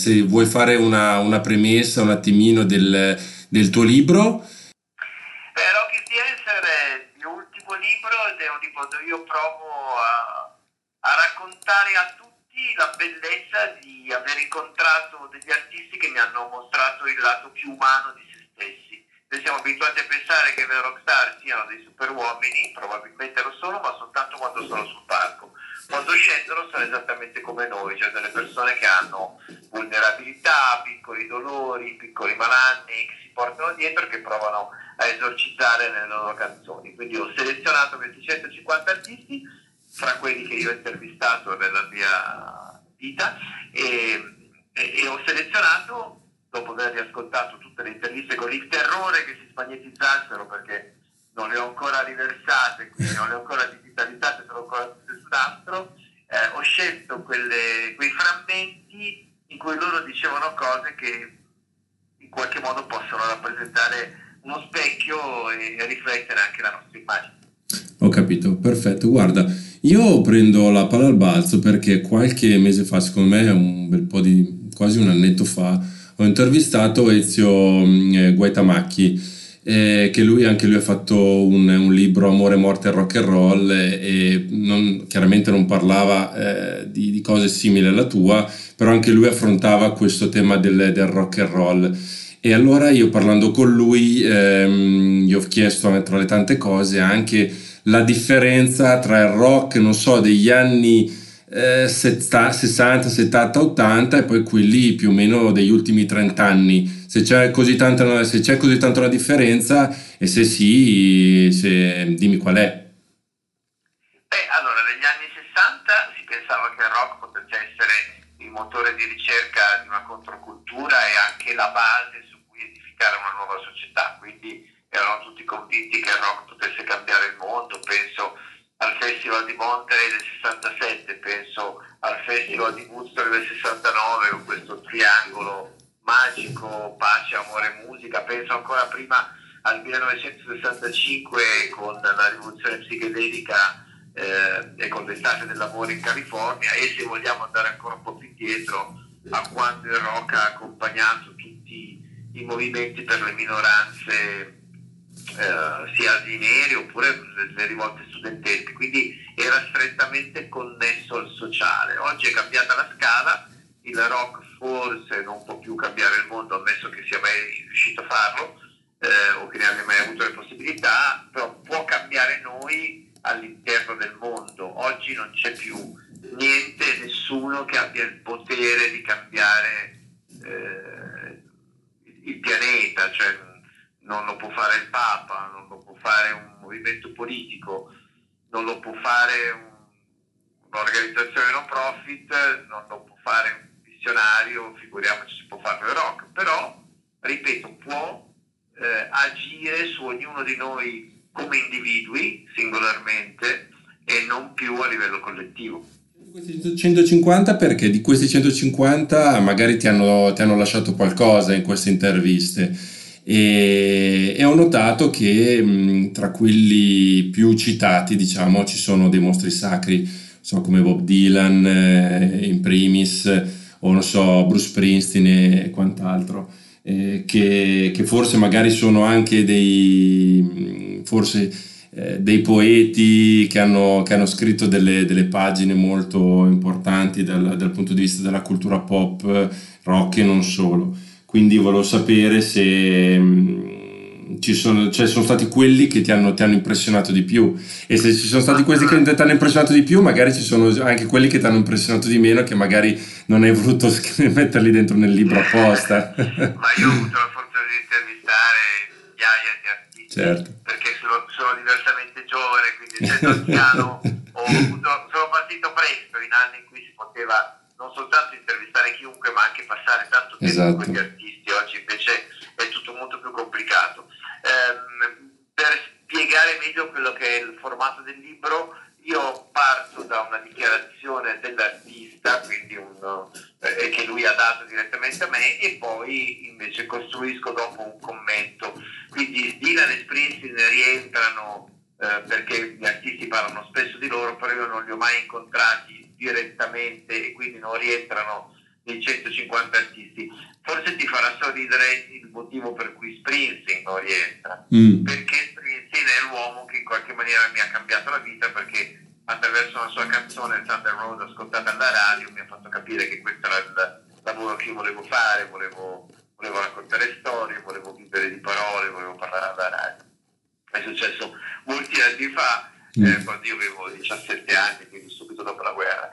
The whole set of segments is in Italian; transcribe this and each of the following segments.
Se vuoi fare una premessa un attimino del tuo libro. Rocket Dancer è il mio ultimo libro ed è un libro dove io provo a raccontare a tutti la bellezza di aver incontrato degli artisti che mi hanno mostrato il lato più umano di se stessi. Noi siamo abituati a pensare che le rockstar siano dei super uomini, probabilmente lo sono, ma soltanto quando sono sul palco. Quando scendono sono esattamente come noi, cioè delle persone che hanno vulnerabilità, piccoli dolori, piccoli malanni che si portano dietro e che provano a esorcizzare nelle loro canzoni. Quindi ho selezionato questi 150 artisti fra quelli che io ho intervistato nella mia vita e ho selezionato, dopo aver riascoltato tutte le interviste con il terrore che si spagnetizzassero perché non le ho ancora riversate, quindi non le ho ancora digitalizzate, sono ancora tutte su nastro, ho scelto quei frammenti in cui loro dicevano cose che in qualche modo possono rappresentare uno specchio e riflettere anche la nostra immagine. Ho capito, perfetto. Guarda, io prendo la palla al balzo perché qualche mese fa, secondo me un bel po' di, quasi un annetto fa, ho intervistato Ezio Guaitamacchi, che anche lui ha fatto un libro Amore, morte e rock and roll e chiaramente non parlava di cose simili alla tua, però anche lui affrontava questo tema del rock and roll. E allora io parlando con lui gli ho chiesto tra le tante cose anche la differenza tra il rock, non so, degli anni 60, 70, 80 e poi quelli più o meno degli ultimi 30 anni. Se c'è così tanto una differenza e se sì, dimmi qual è. Allora, negli anni 60 si pensava che il rock potesse essere il motore di ricerca di una controcultura e anche la base su cui edificare una nuova società, quindi erano tutti convinti che il rock potesse cambiare il mondo. Penso al Festival di Monterey del 67, penso al Festival di Woodstock del 69 con questo triangolo magico, pace, amore, musica. Penso ancora prima al 1965 con la rivoluzione psichedelica e con l'estate dell'amore in California, e se vogliamo andare ancora un po' più indietro a quando il rock ha accompagnato tutti i movimenti per le minoranze, sia di neri oppure le rivolte studentesche, quindi era strettamente connesso al sociale. Oggi è cambiata la scala, il rock forse non può più cambiare il mondo, ammesso che sia mai riuscito a farlo, o che ne abbia mai avuto le possibilità, però può cambiare noi all'interno del mondo. Oggi non c'è più niente, nessuno che abbia il potere di cambiare il pianeta, cioè non lo può fare il Papa, non lo può fare un movimento politico, non lo può fare un'organizzazione no profit, non lo può fare un visionario, figuriamoci se può farlo il rock, però, ripeto, può agire su ognuno di noi come individui, singolarmente, e non più a livello collettivo. Questi 150 perché di questi 150 magari ti hanno lasciato qualcosa in queste interviste e ho notato che tra quelli più citati, diciamo, ci sono dei mostri sacri, so, come Bob Dylan in primis, o non so, Bruce Springsteen e quant'altro, che forse magari sono anche forse dei poeti che hanno scritto delle pagine molto importanti dal punto di vista della cultura pop, rock e non solo. Quindi volevo sapere se sono stati quelli che ti hanno impressionato di più e se ci sono stati questi che ti hanno impressionato di più, magari ci sono anche quelli che ti hanno impressionato di meno che magari non hai voluto metterli dentro nel libro apposta. Ma io ho avuto la fortuna di intervistare migliaia di artisti Certo. perché sono diversamente giovane, quindi essendo anziano sono partito presto in anni in cui si poteva non soltanto intervistare chiunque ma anche passare tanto tempo con Esatto. gli artisti. Oggi invece è tutto molto più complicato. Per spiegare meglio quello che è il formato del libro, io parto da una dichiarazione dell'artista, quindi che lui ha dato direttamente a me, e poi invece costruisco dopo un commento. Quindi Dylan e Springsteen rientrano perché gli artisti parlano spesso di loro, però io non li ho mai incontrati direttamente e quindi non rientrano dei 150 artisti. Forse ti farà sorridere il motivo per cui Springsteen non rientra, perché Springsteen è l'uomo che in qualche maniera mi ha cambiato la vita, perché attraverso una sua canzone Thunder Road ascoltata alla radio mi ha fatto capire che questo era il lavoro che io volevo fare, volevo raccontare storie, volevo vivere di parole, volevo parlare alla radio. È successo molti anni fa, quando io avevo 17 anni, quindi subito dopo la guerra.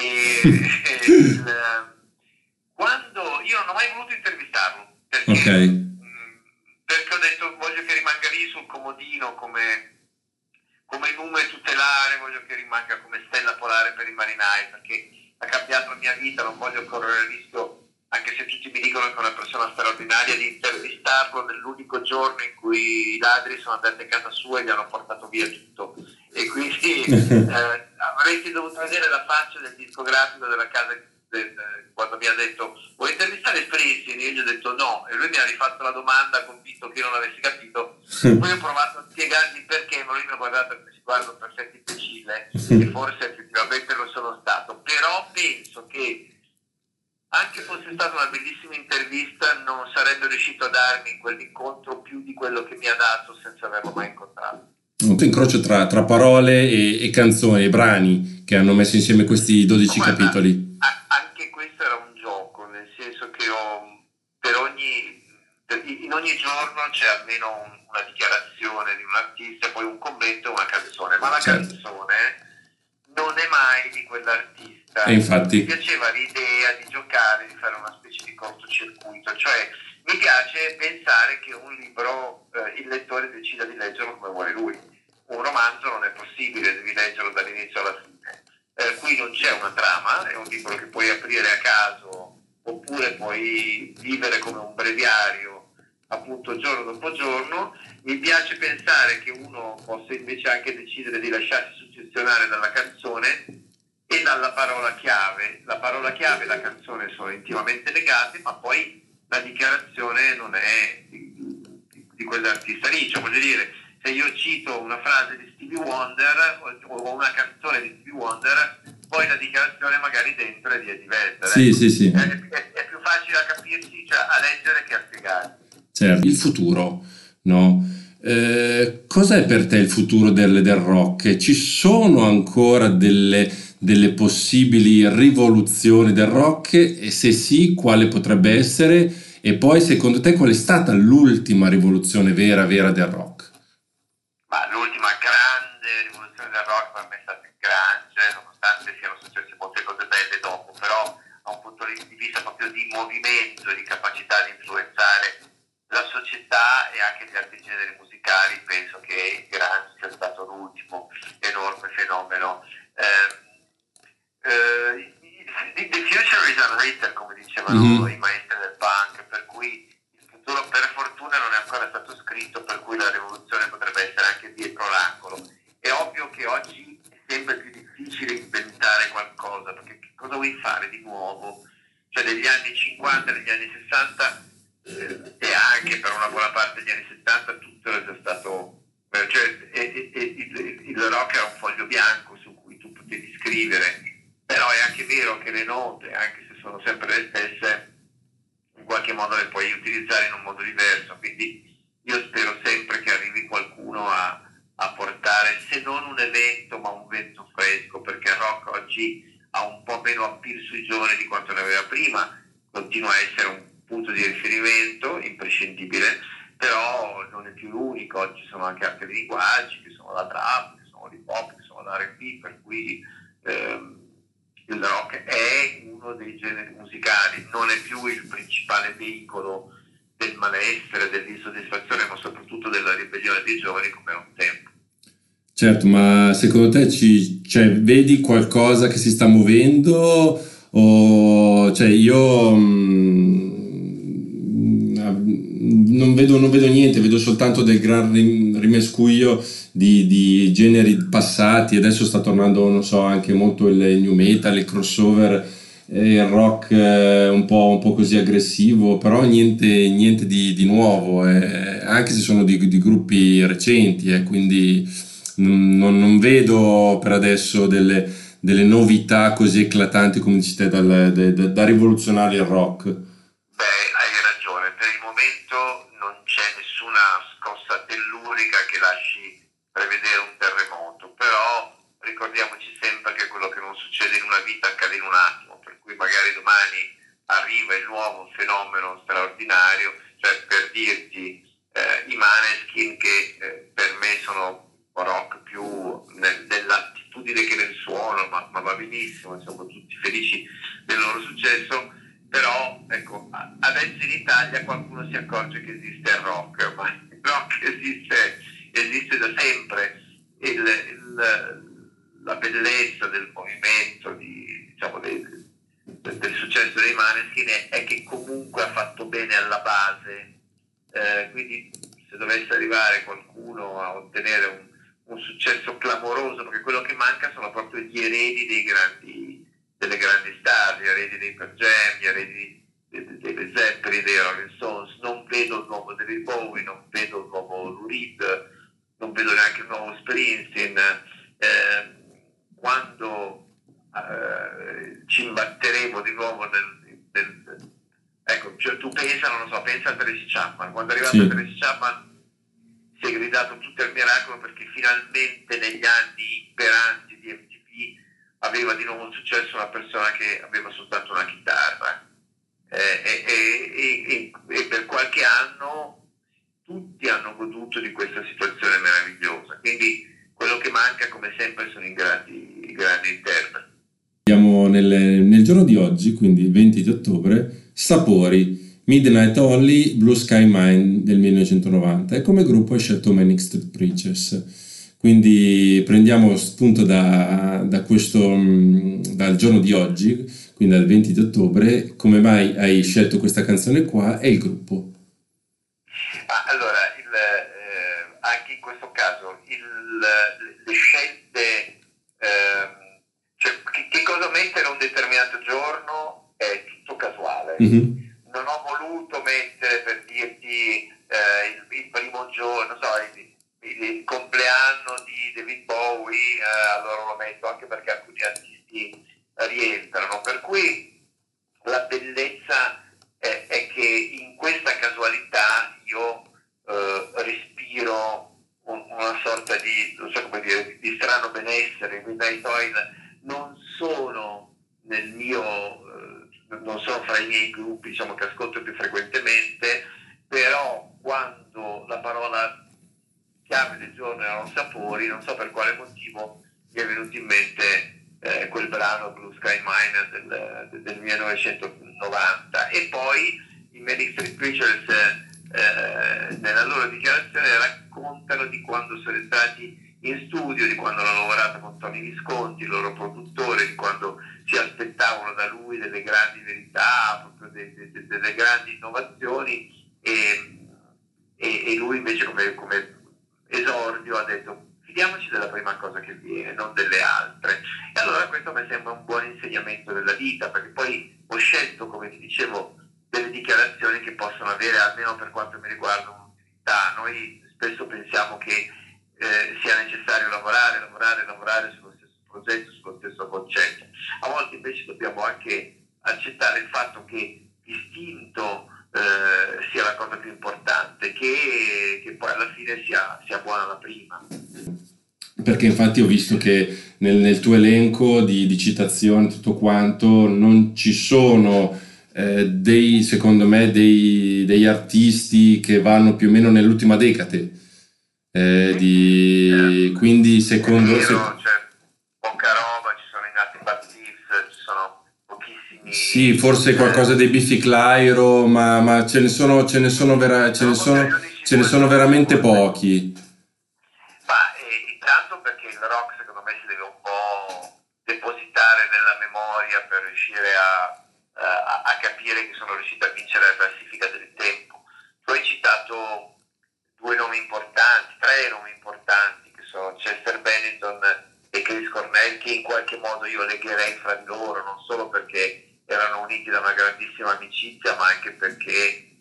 Quando io non ho mai voluto intervistarlo, perché ho detto voglio che rimanga lì sul comodino come nume tutelare, voglio che rimanga come stella polare per i marinai, perché ha cambiato la mia vita, non voglio correre il rischio, anche se tutti mi dicono che è una persona straordinaria, di intervistarlo nell'unico giorno in cui i ladri sono andati a casa sua e gli hanno portato via tutto. E quindi avresti dovuto vedere la faccia del discografico della casa quando mi ha detto vuoi intervistare Springsteen? Io gli ho detto no, e lui mi ha rifatto la domanda convinto che io non l'avessi capito. Poi ho provato a spiegargli perché, ma lui mi ha guardato con sguardo perfetto imbecille, e forse effettivamente lo sono stato, però penso che anche fosse stata una bellissima intervista non sarebbe riuscito a darmi in quell'incontro più di quello che mi ha dato senza averlo mai incontrato. Un incrocio tra parole e canzoni e brani che hanno messo insieme questi 12 capitoli. Anche questo era un gioco, nel senso che in ogni giorno c'è almeno una dichiarazione di un artista, poi un commento e una canzone, ma la canzone non è mai di quell'artista. E infatti mi piaceva l'idea di giocare, di fare una specie di cortocircuito, cioè mi piace pensare che un libro il lettore decida di leggerlo come vuole lui. Un romanzo non è possibile, devi leggerlo dall'inizio alla fine. Qui non c'è una trama, è un libro che puoi aprire a caso oppure puoi vivere come un breviario, appunto giorno dopo giorno. Mi piace pensare che uno possa invece anche decidere di lasciarsi suggezionare dalla canzone e dalla parola chiave. La parola chiave e la canzone sono intimamente legate, ma poi la dichiarazione non è di quell'artista lì. Cioè, voglio dire, se io cito una frase di Stevie Wonder o una canzone di Stevie Wonder, poi la dichiarazione magari dentro è diversa. Sì. È più facile a capirsi, cioè a leggere che a spiegare. Certo. Il futuro, no? Cos'è per te il futuro del rock? Ci sono ancora delle possibili rivoluzioni del rock? E se sì, quale potrebbe essere? E poi, secondo te, qual è stata l'ultima rivoluzione vera del rock? Ma l'ultima grande rivoluzione del rock per me è stata il grunge, nonostante siano successe molte cose belle dopo, però a un punto di vista proprio di movimento, di capacità di influenzare la società e anche gli altri generi musicali, penso che il grunge sia stato l'ultimo enorme fenomeno. The future is unwritten, come dicevano i maestri del punk, per cui il futuro per fortuna non è ancora stato scritto, per cui la rivoluzione potrebbe essere anche dietro l'angolo. È ovvio che oggi è sempre più difficile inventare qualcosa, perché che cosa vuoi fare di nuovo? Cioè negli anni 50, negli anni 60 e anche per una buona parte degli anni 70 tutto era già stato, il rock era un foglio bianco su cui tu potevi scrivere, però è anche vero che le note, anche se sono sempre le stesse, in qualche modo le puoi utilizzare in un modo diverso, quindi io spero sempre che arrivi qualcuno a portare, se non un evento, ma un vento fresco, perché il rock oggi ha un po' meno appeal sui giovani di quanto ne aveva prima, continua a essere un punto di riferimento imprescindibile, però non è più l'unico. Oggi ci sono anche altri linguaggi, che sono la trap, che sono l'hip hop, che sono l'R&B, per cui il rock è uno dei generi musicali, non è più il principale veicolo del malessere, dell'insoddisfazione, ma soprattutto della ribellione dei giovani come era un tempo. Certo, ma secondo te vedi qualcosa che si sta muovendo? O cioè io non vedo niente, vedo soltanto del gran rimescuio di generi passati. Adesso sta tornando, non so, anche molto il new metal, il crossover, il rock un po' così aggressivo, però niente di nuovo, anche se sono di gruppi recenti, quindi non vedo per adesso delle novità così eclatanti come dici te da rivoluzionare il rock. Beh, hai ragione, per il momento non c'è nessuna scossa tellurica che lasci prevedere un terremoto, però ricordiamoci sempre che quello che non succede in una vita accade in un attimo, per cui magari domani arriva il nuovo fenomeno straordinario, cioè per dirti i Maneskin che per me sono rock più nell'attitudine che nel suono, ma va benissimo, siamo tutti felici del loro successo, però ecco, adesso in Italia qualcuno si accorge che esiste il rock, ma il rock esiste da sempre. La bellezza del movimento, diciamo, del successo dei Maneskin è che comunque ha fatto bene alla base, quindi se dovesse arrivare qualcuno a ottenere un successo clamoroso, perché quello che manca sono proprio gli eredi delle grandi star, gli eredi dei Pearl Jam, gli eredi dei Zeppelin, dei Rolling Stones. Non vedo il nuovo David Bowie, non vedo il nuovo Lou Reed, non vedo neanche il nuovo Springsteen. Quando ci imbatteremo di nuovo ecco, cioè tu pensa a Tracy Chapman. Quando è arrivato Tracy Chapman si è gridato tutto il miracolo, perché finalmente negli anni imperanti di MTV aveva di nuovo successo una persona che aveva soltanto una chitarra, e per qualche anno tutti hanno goduto di questa situazione meravigliosa, quindi quello che manca come sempre sono i grandi interpreti. Siamo nel giorno di oggi, quindi il 20 di ottobre, Sapori, Midnight Only, Blue Sky Mine del 1990, e come gruppo hai scelto Manic Street Preachers. Quindi prendiamo spunto dal giorno di oggi, quindi dal 20 di ottobre. Come mai hai scelto questa canzone qua e il gruppo? Allora, anche in questo caso le scelte, cioè che cosa mettere un determinato giorno è tutto casuale. Mm-hmm. Non ho voluto mettere, per dirti, il primo giorno, il compleanno di David Bowie, allora lo metto, anche perché alcuni artisti rientrano, per cui la bellezza è che in questa casualità io respiro una sorta di, non so come dire, di strano benessere. Midnight Oil non sono non sono fra i miei gruppi, diciamo, che ascolto più frequentemente, però quando la parola chiave del giorno erano Sapori, non so per quale motivo mi è venuto in mente quel brano Blue Sky Mine del 1990. E poi i Manic Street Preachers nella loro dichiarazione raccontano di quando sono entrati in studio, di quando hanno lavorato con Tony Visconti, il loro produttore, di quando si aspettavano da lui delle grandi verità, proprio delle grandi innovazioni, e lui invece come esordio ha detto: fidiamoci della prima cosa che viene, non delle altre. E allora questo mi sembra un buon insegnamento della vita, perché poi ho scelto, come ti dicevo, delle dichiarazioni che possono avere, almeno per quanto mi riguarda, un'utilità. Noi spesso pensiamo che sia necessario lavorare sullo stesso progetto, sullo stesso concetto. A volte invece dobbiamo anche accettare il fatto che l'istinto sia la cosa più importante, che poi alla fine sia buona la prima. Perché infatti ho visto che nel tuo elenco di citazioni, tutto quanto, non ci sono secondo me, degli artisti che vanno più o meno nell'ultima decade. Quindi secondo... C'è poca roba, ci sono i Nati Bad Thieves, ci sono pochissimi... Sì, forse qualcosa dei Biffy Clyro, ma ce ne sono veramente pochi. Ma intanto perché il rock secondo me si deve un po' depositare nella memoria per riuscire a capire che sono riusciti a vincere la classifica del tempo. Tu hai citato tre nomi importanti, che sono Chester Bennington e Chris Cornell, che in qualche modo io legherei fra di loro, non solo perché erano uniti da una grandissima amicizia, ma anche perché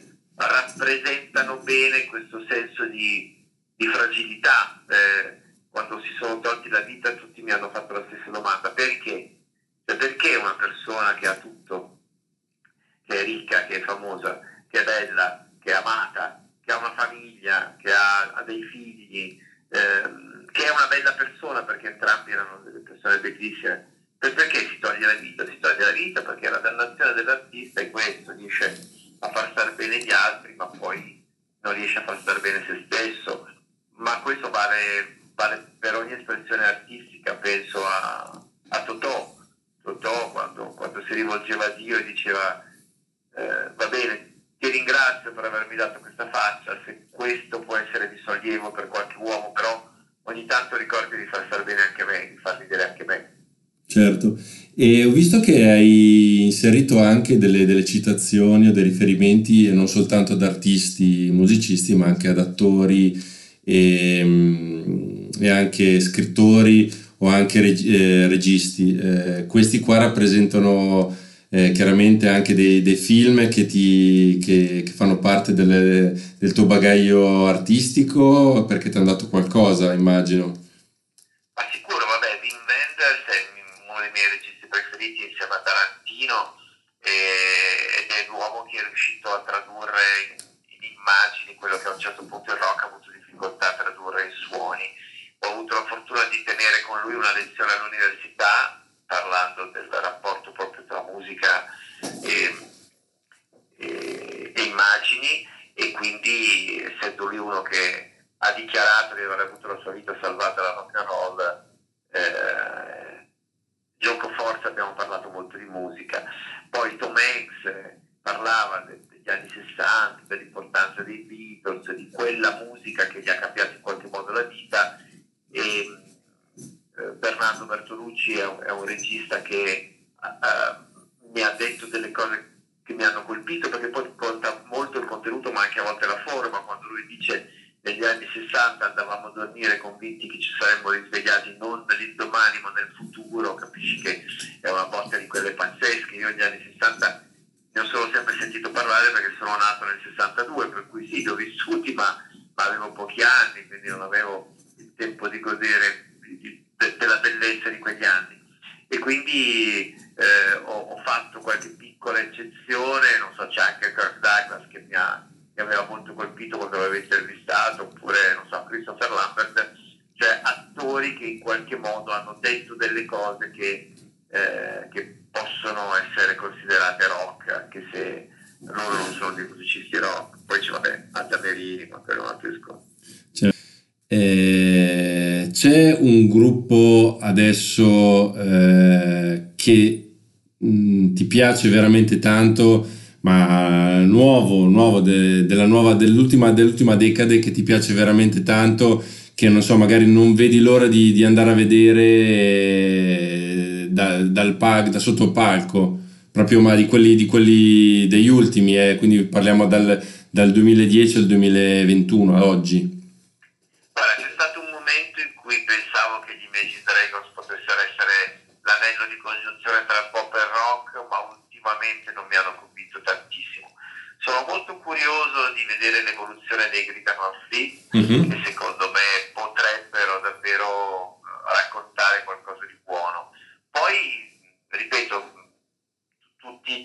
rappresentano bene questo senso di fragilità. quando si sono tolti la vita, tutti mi hanno fatto la stessa domanda: perché? Cioè, perché una persona che ha tutto, che è ricca, che è famosa, che è bella, che è amata, che ha una famiglia, che ha dei figli, che è una bella persona, perché entrambi erano delle persone bellissime, perché si toglie la vita? Si toglie la vita perché la dannazione dell'artista è questo: riesce a far stare bene gli altri, ma poi non riesce a far stare bene se stesso. Ma questo vale per ogni espressione artistica. Penso a Totò. Totò quando si rivolgeva a Dio e diceva va bene, ti ringrazio per avermi dato questa faccia, se questo può essere di sollievo per qualche uomo, però ogni tanto ricordi di far stare bene anche me, di far vedere anche me. Certo, e ho visto che hai inserito anche delle citazioni o dei riferimenti non soltanto ad artisti, musicisti, ma anche ad attori e anche scrittori o anche registi. Questi qua rappresentano chiaramente anche dei film che fanno parte del tuo bagaglio artistico perché ti hanno dato qualcosa, immagino. Ma sicuro, vabbè, Wim Wenders è uno dei miei registi preferiti insieme a Tarantino, ed è l'uomo che è riuscito a tradurre in immagini quello che a un certo punto il rock ha avuto difficoltà a tradurre in suoni. Ho avuto la fortuna di tenere con lui una lezione all'università parlando del rapporto proprio tra musica e, e immagini, e quindi essendo lui uno che ha dichiarato di aver avuto la sua vita salvata dalla rock and roll, gioco forza, abbiamo parlato molto di musica. Poi Tom Hanks parlava degli anni 60, dell'importanza dei Beatles, di quella musica che gli ha cambiato in qualche modo la vita, e Bernardo Bertolucci è un regista che mi ha detto delle cose che mi hanno colpito, perché poi conta molto il contenuto ma anche a volte la forma. Quando lui dice negli anni 60 andavamo a dormire convinti che ci saremmo risvegliati non nell'indomani ma nel futuro, capisci che è una botta di quelle pazzesche. Io negli anni 60 ne ho solo sempre sentito parlare perché sono nato nel 62, per cui sì, li ho vissuti, ma avevo pochi anni, quindi non avevo il tempo di godere della bellezza di quegli anni. E quindi ho fatto qualche piccola eccezione, non so, c'è anche Kirk Douglas che mi aveva molto colpito quando l'avevo intervistato, oppure, non so, Christopher Lambert, cioè attori che in qualche modo hanno detto delle cose che possono essere considerate rock, anche se loro non sono dei musicisti rock. Poi c'è, vabbè, Atta Merini, ma quello è un altro discorso. C'è un gruppo adesso che ti piace veramente tanto, ma nuovo dell'ultima decade, che ti piace veramente tanto, che non so, magari non vedi l'ora di andare a vedere da sotto il palco, proprio, ma di quelli degli ultimi, quindi parliamo dal 2010 al 2021 a oggi. Guarda, c'è stato un momento in cui pensavo che gli Imagine Dragons potessero essere l'anello di congiunzione tra pop e rock, ma ultimamente non mi hanno convinto tantissimo. Sono molto curioso di vedere l'evoluzione dei Greta Van Fleet, che secondo me potrebbero davvero raccontare qualcosa di buono. Poi, ripeto, tutti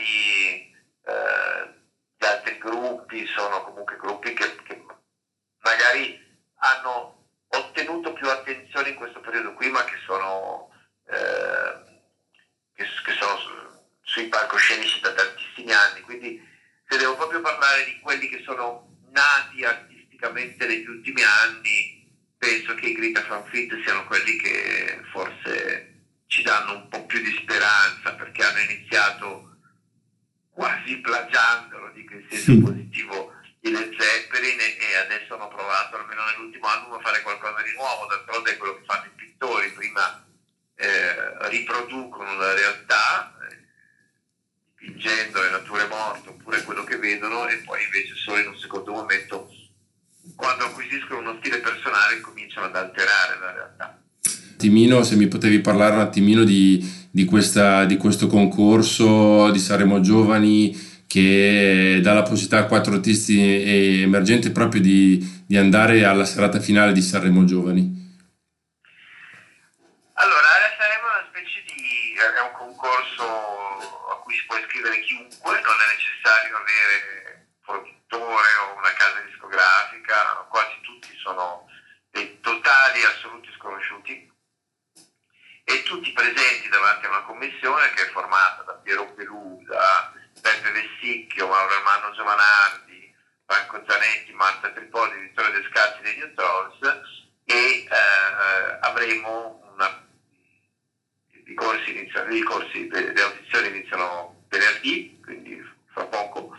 gli altri gruppi sono comunque gruppi che magari hanno ottenuto più attenzione in questo periodo qui, ma che sono sui palcoscenici da tantissimi anni. Quindi se devo proprio parlare di quelli che sono nati artisticamente negli ultimi anni, penso che i Greta Van Fleet siano quelli che forse ci danno un po' più di speranza, perché hanno iniziato quasi plagiandolo, dico in senso positivo, i Led Zeppelin, e adesso hanno provato almeno nell'ultimo album a fare qualcosa di nuovo. D'altronde è quello che fanno i pittori: prima riproducono la realtà dipingendo le nature morte oppure quello che vedono, e poi invece solo in un secondo momento, quando acquisiscono uno stile personale, cominciano ad alterare la realtà. Attimino, se mi potevi parlare un attimino di questo concorso di Sanremo Giovani, che dà la possibilità a 4 artisti emergenti proprio di andare alla serata finale di Sanremo Giovani. concorso a cui si può iscrivere chiunque, non è necessario avere un produttore o una casa discografica, quasi tutti sono dei totali assoluti sconosciuti, e tutti presenti davanti a una commissione che è formata da Piero Pelusa, Peppe Vessicchio, Mauro Armando Giovanardi, Franco Zanetti, Marta Tripodi, Vittorio Descalzi dei New Trolls, e avremo le audizioni iniziano venerdì, quindi fra poco,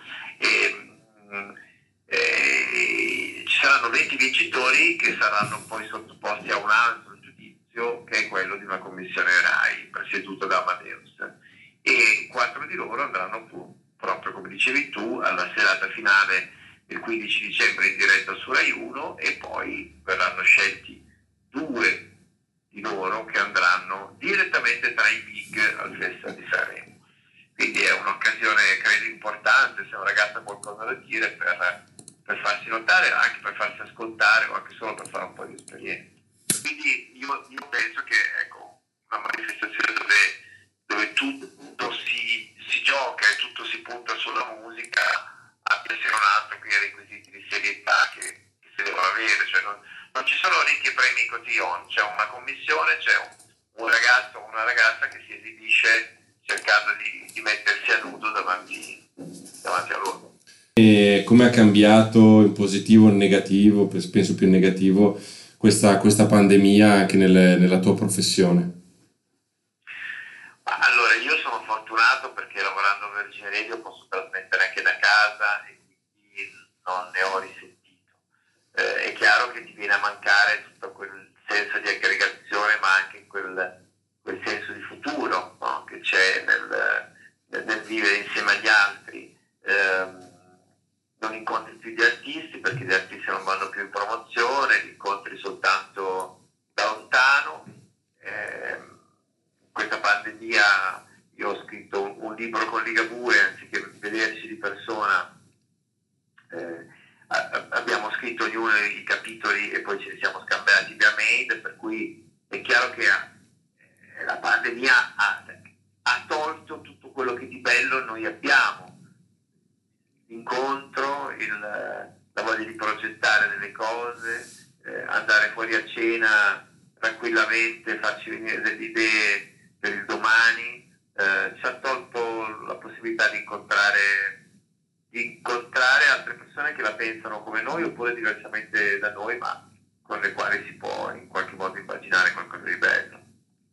ci saranno 20 vincitori che saranno poi sottoposti a un altro giudizio, che è quello di una commissione RAI presieduta da Amadeus, e 4 di loro andranno proprio, come dicevi tu, alla serata finale il 15 dicembre in diretta su Rai 1, e poi verranno scelti 2 di loro che andranno direttamente tra i big al Festival di Sanremo. Quindi è un'occasione, credo, importante, se un ragazzo ha qualcosa da dire, per farsi notare, anche per farsi ascoltare, o anche solo per fare un po' di esperienza. Quindi io penso che, ecco, una manifestazione dove tutto si gioca e tutto si punta sulla musica abbia senz'altro quei requisiti di serietà che si devono avere, cioè non ci sono ricchi e premi cotillon, c'è una commissione, c'è un ragazzo o una ragazza che si esibisce cercando di mettersi a nudo davanti a loro. E come ha cambiato in positivo o in negativo, penso più in negativo, questa pandemia anche nella tua professione? Allora, io sono fortunato perché lavorando a Virgin Radio posso trasmettere anche da casa e quindi non ne ho risentito. È chiaro che ti viene a mancare tutto quel senso di aggregazione, ma anche quel senso di futuro, no? Che c'è nel vivere insieme agli altri. Non incontri più gli artisti perché gli artisti non vanno più in promozione, li incontri soltanto da lontano. Questa pandemia, io ho scritto un libro con Ligabue, anziché vederci di persona, abbiamo scritto ognuno i capitoli e poi ci siamo scambiati via mail, per cui è chiaro che la pandemia ha tolto tutto quello che di bello noi abbiamo, l'incontro, la voglia di progettare delle cose, andare fuori a cena tranquillamente, farci venire delle idee per il domani, ci ha tolto la possibilità di incontrare altre persone che la pensano come noi oppure diversamente da noi, ma con le quali si può in qualche modo immaginare qualcosa di bello.